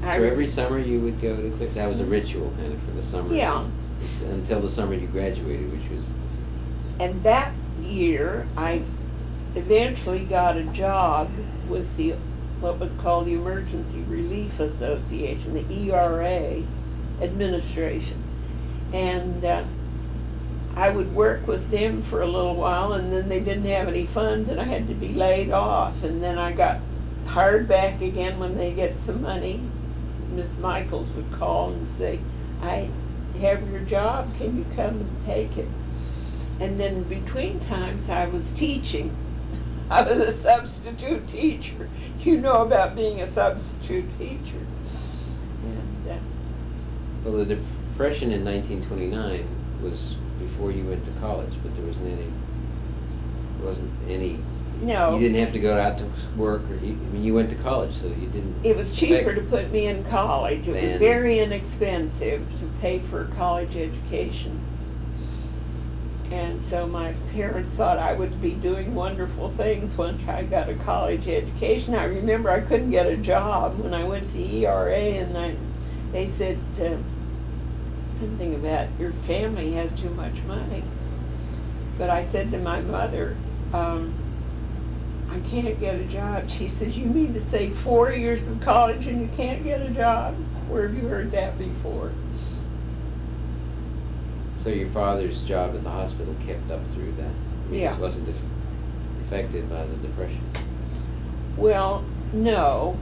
So every summer you would go to Clifton? That was a ritual kind of for the summer? Yeah. Until the summer you graduated, which was... And that year, I eventually got a job with what was called the Emergency Relief Association, the ERA administration. And I would work with them for a little while, and then they didn't have any funds, and I had to be laid off. And then I got hired back again when they get some money. Miss Michaels would call and say, I have your job, can you come and take it? And then between times I was teaching. I was a substitute teacher. You know about being a substitute teacher. And, well, the Depression in 1929 was before you went to college, but there wasn't any. No. You didn't have to go out to work, or you went to college, so you didn't. It was cheaper to put me in college. It was very inexpensive to pay for a college education. And so my parents thought I would be doing wonderful things once I got a college education. I remember I couldn't get a job when I went to ERA, and they said something about your family has too much money. But I said to my mother, I can't get a job. She says, you mean to say 4 years of college and you can't get a job? Where have you heard that before? So your father's job at the hospital kept up through that? Yeah. It wasn't affected by the Depression? Well, no.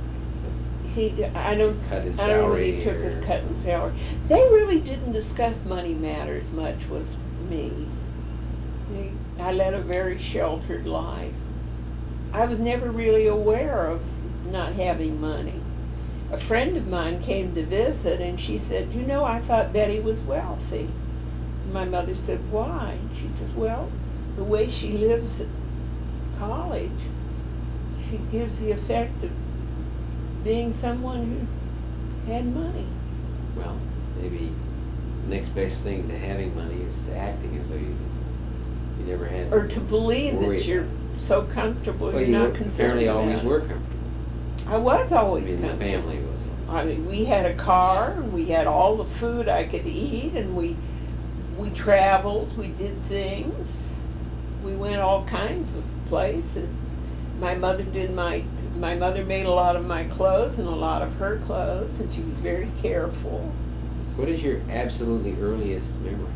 I don't know if he took his cut in salary. They really didn't discuss money matters much with me. I led a very sheltered life. I was never really aware of not having money. A friend of mine came to visit, and she said, you know, I thought Betty was wealthy. My mother said, why? She says, well, the way she lives at college, she gives the effect of being someone who had money. Well, maybe the next best thing to having money is acting as though you never had. Or to believe that you're so comfortable, you're not concerned apparently about always it. were comfortable. I was always comfortable. The family was. I mean, we had a car, and we had all the food I could eat, and we traveled, we did things. We went all kinds of places. My mother made a lot of my clothes and a lot of her clothes, and she was very careful. What is your absolutely earliest memory?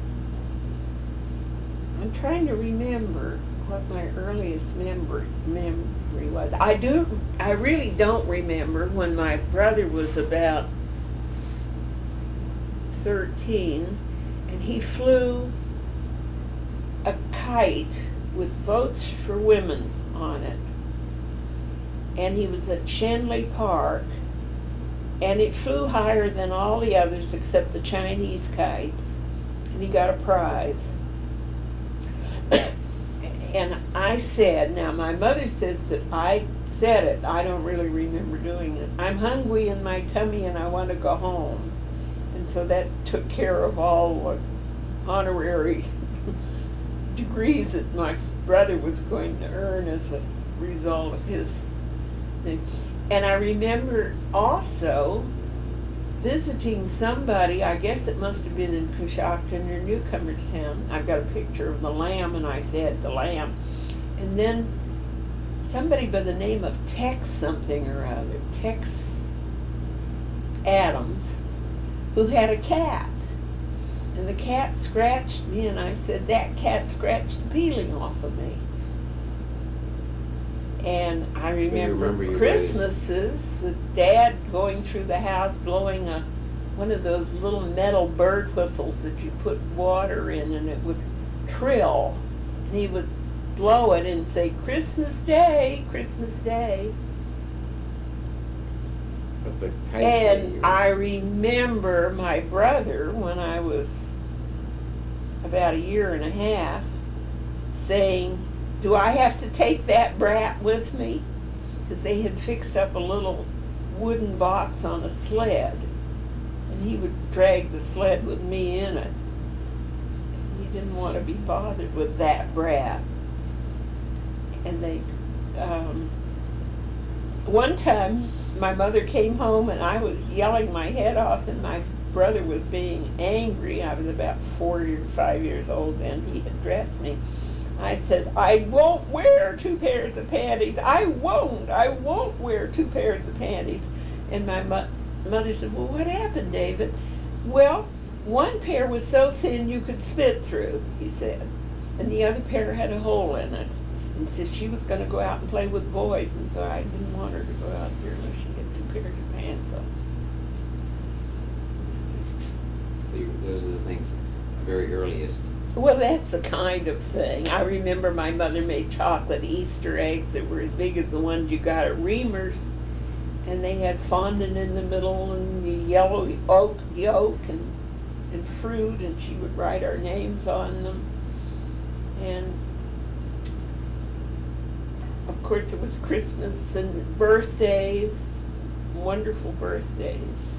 I'm trying to remember what my earliest memory was. I really don't remember when my brother was about 13, and he flew a kite with Votes for Women on it. And he was at Shenley Park, and it flew higher than all the others except the Chinese kites, and he got a prize. And I said, now my mother says that I said it, I don't really remember doing it, I'm hungry in my tummy and I want to go home. And so that took care of all the honorary degrees that my brother was going to earn as a result of his thing. And I remember also visiting somebody, I guess it must have been in Coshocton or Newcomerstown. I've got a picture of the lamb, and I fed the lamb. And then somebody by the name of Tex something or other, Tex Adams, who had a cat. And the cat scratched me, and I said, that cat scratched the peeling off of me. And I remember Christmases with Dad going through the house blowing one of those little metal bird whistles that you put water in, and it would trill. And he would blow it and say, Christmas Day, Christmas Day. And I remember my brother, when I was about 1.5 years, saying, do I have to take that brat with me? Because they had fixed up a little wooden box on a sled, and he would drag the sled with me in it. He didn't want to be bothered with that brat. And they, one time, my mother came home and I was yelling my head off, and my brother was being angry. I was about 4 or 5 years old then. He had dressed me. I said, I won't wear 2 pairs of panties. I won't wear 2 pairs of panties. And my mother said, well, what happened, David? Well, one pair was so thin you could spit through, he said, and the other pair had a hole in it. And said she was going to go out and play with boys, and so I didn't want her to go out there unless she had 2 pairs of pants on. Those are the things, very earliest. Well, that's the kind of thing. I remember my mother made chocolate Easter eggs that were as big as the ones you got at Reamer's, and they had fondant in the middle and the yellow oat yolk and fruit, and she would write our names on them. And of course it was Christmas and birthdays, wonderful birthdays.